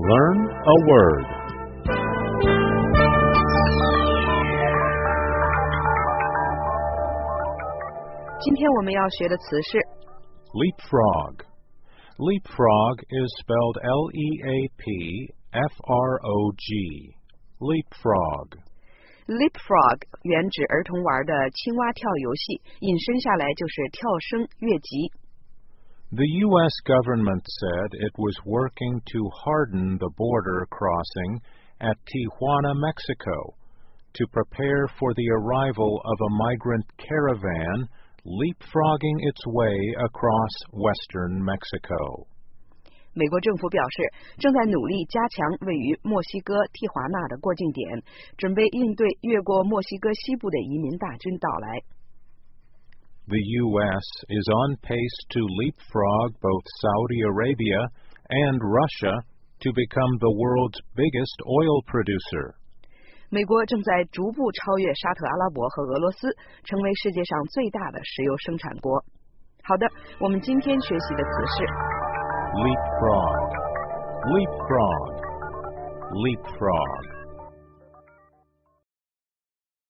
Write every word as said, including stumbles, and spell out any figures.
Learn a word. Leapfrog. Leapfrog is spelled L E A P F R O G. Leapfrog. Leapfrog 原指儿童玩的青蛙跳游戏，引申下来就是跳升、越级。 The U S government said it was working to harden the border crossing at Tijuana, Mexico, to prepare for the arrival of a migrant caravan leapfrogging its way across western Mexico. 美国政府表示，正在努力加强位于墨西哥蒂华纳的过境点，准备应对越过墨西哥西部的移民大军到来。 The U S is on pace to leapfrog both Saudi Arabia and Russia to become the world's biggest oil producer. 美国正在逐步超越沙特阿拉伯和俄罗斯，成为世界上最大的石油生产国。好的，我们今天学习的词是 leapfrog, leapfrog, leapfrog.